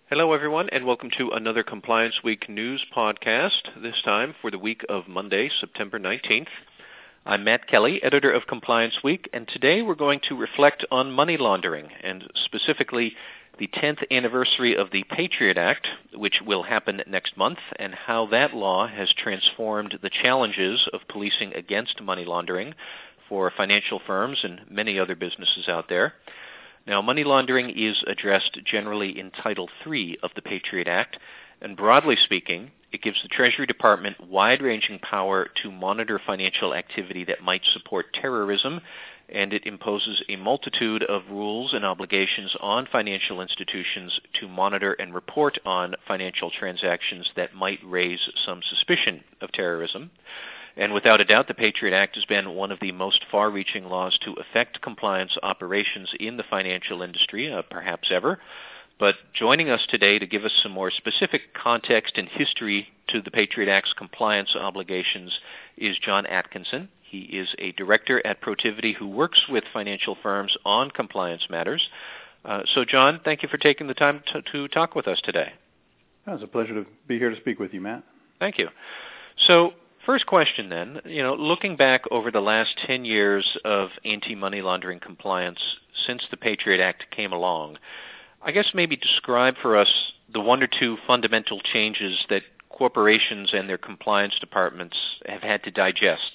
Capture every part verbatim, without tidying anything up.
Hello, everyone, and welcome to another Compliance Week news podcast, this time for the week of Monday, September nineteenth. I'm Matt Kelly, editor of Compliance Week, and today we're going to reflect on money laundering, and specifically the tenth anniversary of the Patriot Act, which will happen next month, and how that law has transformed the challenges of policing against money laundering for financial firms and many other businesses out there. Now, money laundering is addressed generally in Title three of the Patriot Act, and broadly speaking, it gives the Treasury Department wide-ranging power to monitor financial activity that might support terrorism, and it imposes a multitude of rules and obligations on financial institutions to monitor and report on financial transactions that might raise some suspicion of terrorism. And without a doubt, the Patriot Act has been one of the most far-reaching laws to affect compliance operations in the financial industry, uh, perhaps ever. But joining us today to give us some more specific context and history to the Patriot Act's compliance obligations is John Atkinson. He is a director at Protiviti who works with financial firms on compliance matters. Uh, so, John, thank you for taking the time to, to talk with us today. It was a pleasure to be here to speak with you, Matt. Thank you. So, first question then, you know, looking back over the last ten years of anti-money laundering compliance since the Patriot Act came along, I guess maybe describe for us the one or two fundamental changes that corporations and their compliance departments have had to digest.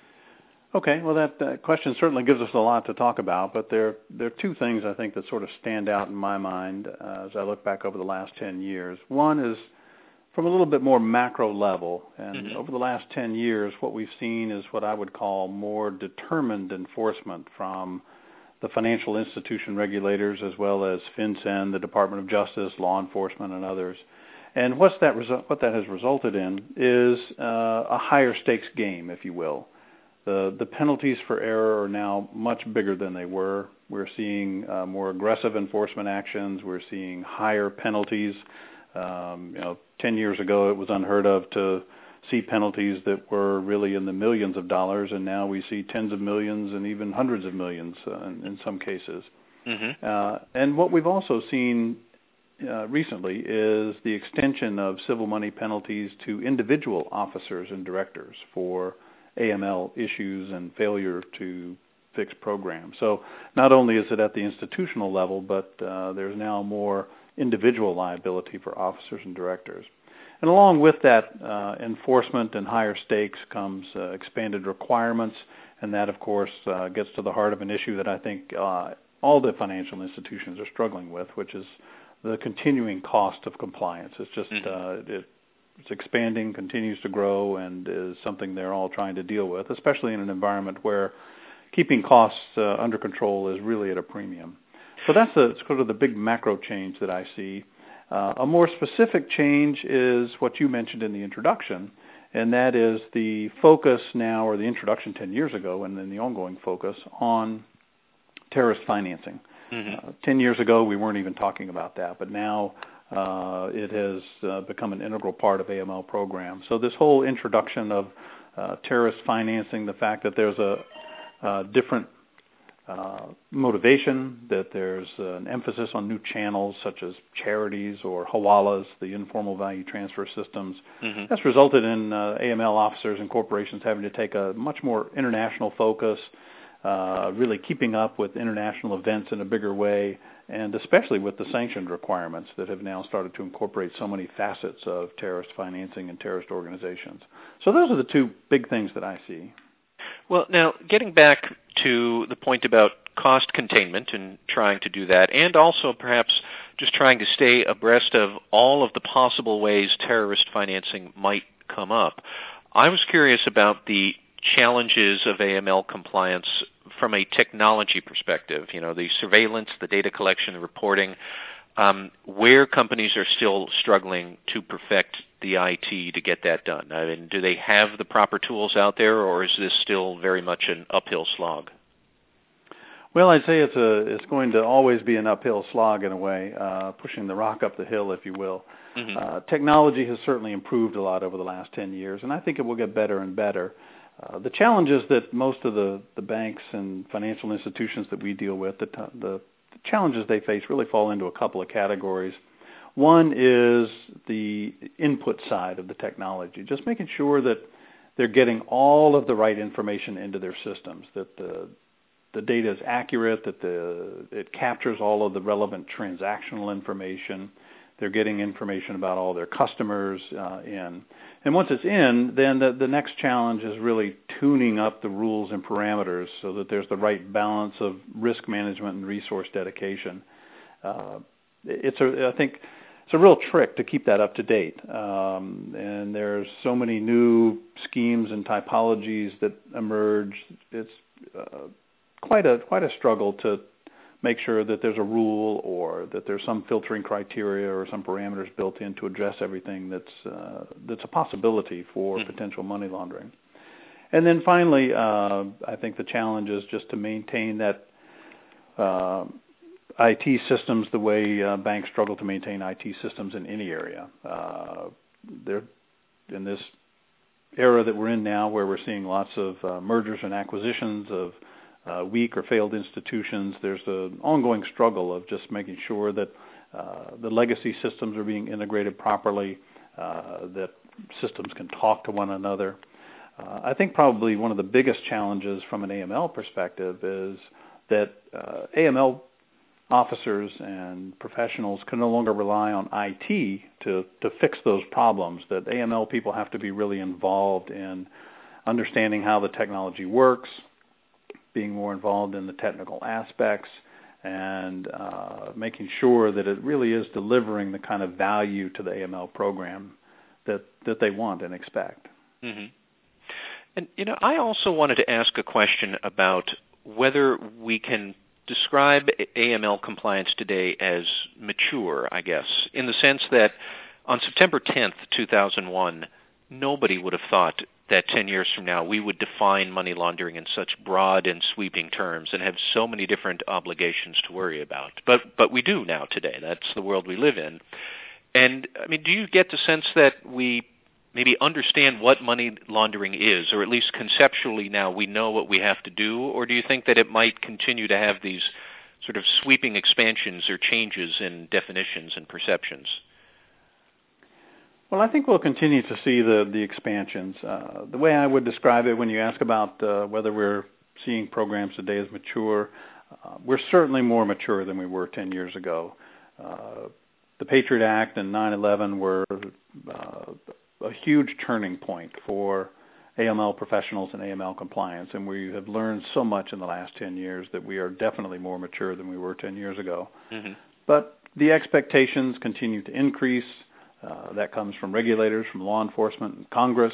Okay, well, that uh, question certainly gives us a lot to talk about, but there, there are two things I think that sort of stand out in my mind uh, as I look back over the last ten years. One is from a little bit more macro level, and mm-hmm. over the last ten years, what we've seen is what I would call more determined enforcement from the financial institution regulators as well as FinCEN, the Department of Justice, law enforcement, and others. And what's that resu- what that has resulted in is uh, a higher stakes game, if you will. The, the penalties for error are now much bigger than they were. We're seeing uh, more aggressive enforcement actions. We're seeing higher penalties. Um, you know, ten years ago, it was unheard of to see penalties that were really in the millions of dollars, and now we see tens of millions and even hundreds of millions uh, in, in some cases. Mm-hmm. Uh, and what we've also seen uh, recently is the extension of civil money penalties to individual officers and directors for A M L issues and failure to fix programs. So not only is it at the institutional level, but uh, there's now more individual liability for officers and directors. And along with that uh, enforcement and higher stakes comes uh, expanded requirements, and that, of course, uh, gets to the heart of an issue that I think uh, all the financial institutions are struggling with, which is the continuing cost of compliance. It's just mm-hmm. uh, it, it's expanding, continues to grow, and is something they're all trying to deal with, especially in an environment where keeping costs uh, under control is really at a premium. So that's the, sort of the big macro change that I see. Uh, a more specific change is what you mentioned in the introduction, and that is the focus now, or the introduction ten years ago, and then the ongoing focus on terrorist financing. Mm-hmm. Uh, ten years ago, we weren't even talking about that, but now uh, it has uh, become an integral part of A M L programs. So this whole introduction of uh, terrorist financing, the fact that there's a, a different Uh, motivation, that there's uh, an emphasis on new channels such as charities or hawalas, the informal value transfer systems. Mm-hmm. That's resulted in uh, A M L officers and corporations having to take a much more international focus, uh, really keeping up with international events in a bigger way, and especially with the sanctioned requirements that have now started to incorporate so many facets of terrorist financing and terrorist organizations. So those are the two big things that I see. Well, now, getting back to the point about cost containment and trying to do that, and also perhaps just trying to stay abreast of all of the possible ways terrorist financing might come up, I was curious about the challenges of A M L compliance from a technology perspective, you know, the surveillance, the data collection, the reporting, um, where companies are still struggling to perfect the I T to get that done. I mean, do they have the proper tools out there, or is this still very much an uphill slog? Well, I'd say it's a it's going to always be an uphill slog in a way, uh, pushing the rock up the hill, if you will. Mm-hmm. Uh, technology has certainly improved a lot over the last ten years, and I think it will get better and better. Uh, the challenges that most of the, the banks and financial institutions that we deal with, the, t- the challenges they face really fall into a couple of categories. One is the input side of the technology, just making sure that they're getting all of the right information into their systems, that the the data is accurate, that the it captures all of the relevant transactional information. They're getting information about all their customers uh, in. And once it's in, then the, the next challenge is really tuning up the rules and parameters so that there's the right balance of risk management and resource dedication. Uh, it's a, I think it's a real trick to keep that up to date. Um, and there's so many new schemes and typologies that emerge. It's uh, quite a quite a struggle to make sure that there's a rule or that there's some filtering criteria or some parameters built in to address everything that's uh, that's a possibility for mm-hmm. potential money laundering. And then finally, uh, I think the challenge is just to maintain that uh, I T systems the way uh, banks struggle to maintain I T systems in any area. Uh, they're in this era that we're in now, where we're seeing lots of uh, mergers and acquisitions of Uh, weak or failed institutions. There's an ongoing struggle of just making sure that uh, the legacy systems are being integrated properly, uh, that systems can talk to one another. Uh, I think probably one of the biggest challenges from an A M L perspective is that uh, A M L officers and professionals can no longer rely on I T to, to fix those problems, that A M L people have to be really involved in understanding how the technology works, being more involved in the technical aspects, and uh, making sure that it really is delivering the kind of value to the A M L program that, that they want and expect. Mm-hmm. And, you know, I also wanted to ask a question about whether we can describe A M L compliance today as mature, I guess, in the sense that on September tenth, two thousand one, nobody would have thought that ten years from now we would define money laundering in such broad and sweeping terms and have so many different obligations to worry about. But but we do now today. That's the world we live in. And, I mean, do you get the sense that we maybe understand what money laundering is, or at least conceptually now we know what we have to do, or do you think that it might continue to have these sort of sweeping expansions or changes in definitions and perceptions? Well, I think we'll continue to see the, the expansions. Uh, the way I would describe it when you ask about uh, whether we're seeing programs today as mature, uh, we're certainly more mature than we were ten years ago. Uh, the Patriot Act and nine eleven were uh, a huge turning point for A M L professionals and A M L compliance, and we have learned so much in the last ten years that we are definitely more mature than we were ten years ago. Mm-hmm. But the expectations continue to increase. Uh, that comes from regulators, from law enforcement, and Congress,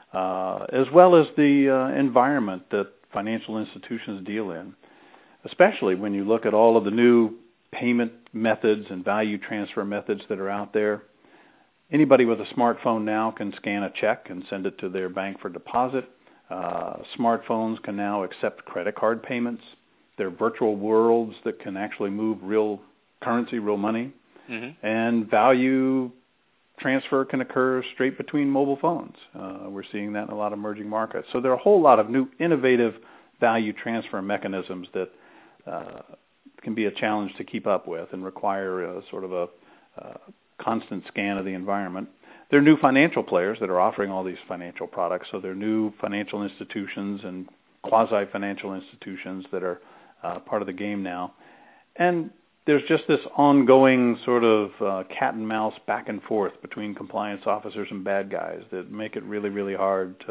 uh, as well as the uh, environment that financial institutions deal in, especially when you look at all of the new payment methods and value transfer methods that are out there. Anybody with a smartphone now can scan a check and send it to their bank for deposit. Uh, smartphones can now accept credit card payments. There are virtual worlds that can actually move real currency, real money, mm-hmm. and value transfer can occur straight between mobile phones. Uh, we're seeing that in a lot of emerging markets. So there are a whole lot of new innovative value transfer mechanisms that uh, can be a challenge to keep up with and require a, sort of a uh, constant scan of the environment. There are new financial players that are offering all these financial products. So there are new financial institutions and quasi-financial institutions that are uh, part of the game now. And there's just this ongoing sort of uh, cat and mouse back and forth between compliance officers and bad guys that make it really, really hard to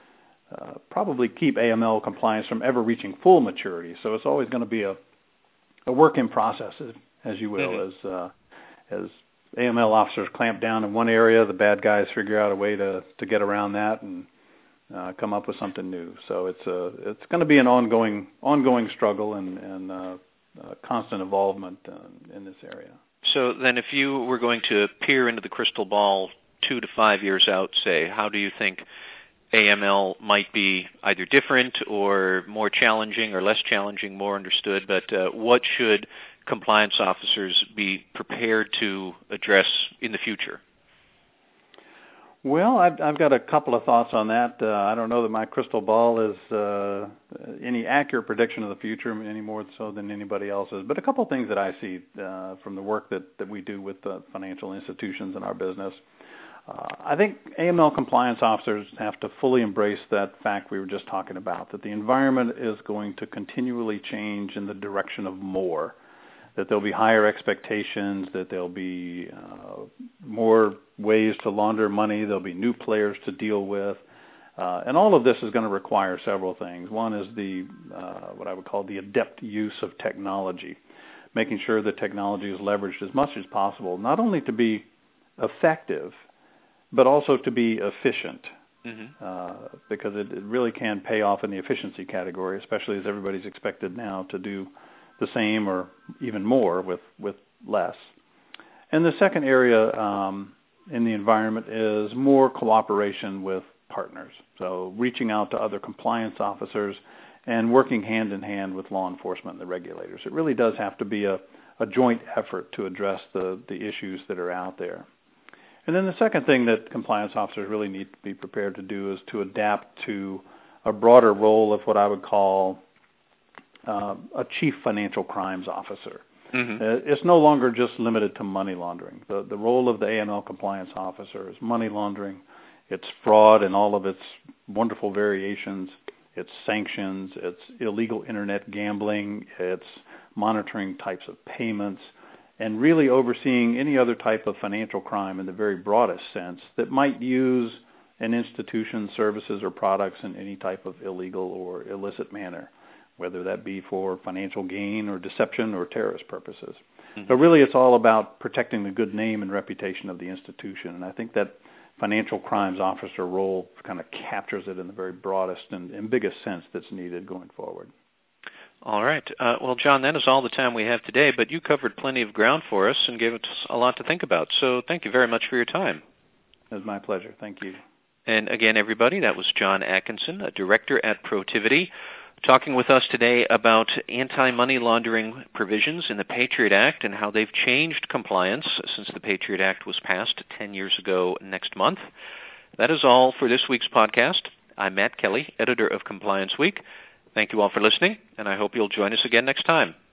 uh, probably keep A M L compliance from ever reaching full maturity. So it's always going to be a, a work in process, as you will, mm-hmm. as uh, as A M L officers clamp down in one area, the bad guys figure out a way to, to get around that and uh, come up with something new. So it's a, it's going to be an ongoing ongoing struggle and, and uh, Uh, constant involvement uh, in this area. So then if you were going to peer into the crystal ball two to five years out, say, how do you think A M L might be either different or more challenging or less challenging, more understood, but uh, what should compliance officers be prepared to address in the future? Well, I've, I've got a couple of thoughts on that. Uh, I don't know that my crystal ball is uh, any accurate prediction of the future, any more so than anybody else's. But a couple of things that I see uh, from the work that, that we do with the financial institutions in our business. Uh, I think A M L compliance officers have to fully embrace that fact we were just talking about, that the environment is going to continually change in the direction of more, that there'll be higher expectations, that there'll be uh, more ways to launder money, there'll be new players to deal with, uh, and all of this is going to require several things. One is the uh, what I would call the adept use of technology, making sure that technology is leveraged as much as possible, not only to be effective, but also to be efficient, mm-hmm. uh, because it, it really can pay off in the efficiency category, especially as everybody's expected now to do the same or even more with, with less. And the second area um, in the environment is more cooperation with partners. So reaching out to other compliance officers and working hand in hand with law enforcement and the regulators. It really does have to be a, a joint effort to address the, the issues that are out there. And then the second thing that compliance officers really need to be prepared to do is to adapt to a broader role of what I would call uh, a chief financial crimes officer. Mm-hmm. Uh, it's no longer just limited to money laundering. The, the role of the A M L compliance officer is money laundering, it's fraud and all of its wonderful variations, it's sanctions, it's illegal internet gambling, it's monitoring types of payments, and really overseeing any other type of financial crime in the very broadest sense that might use an institution's services or products in any type of illegal or illicit manner, whether that be for financial gain or deception or terrorist purposes. Mm-hmm. But really it's all about protecting the good name and reputation of the institution, and I think that financial crimes officer role kind of captures it in the very broadest and, and biggest sense that's needed going forward. All right. Uh, well, John, that is all the time we have today, but you covered plenty of ground for us and gave us a lot to think about. So thank you very much for your time. It was my pleasure. Thank you. And again, everybody, that was John Atkinson, a director at Protiviti, talking with us today about anti-money laundering provisions in the Patriot Act and how they've changed compliance since the Patriot Act was passed ten years ago next month. That is all for this week's podcast. I'm Matt Kelly, editor of Compliance Week. Thank you all for listening, and I hope you'll join us again next time.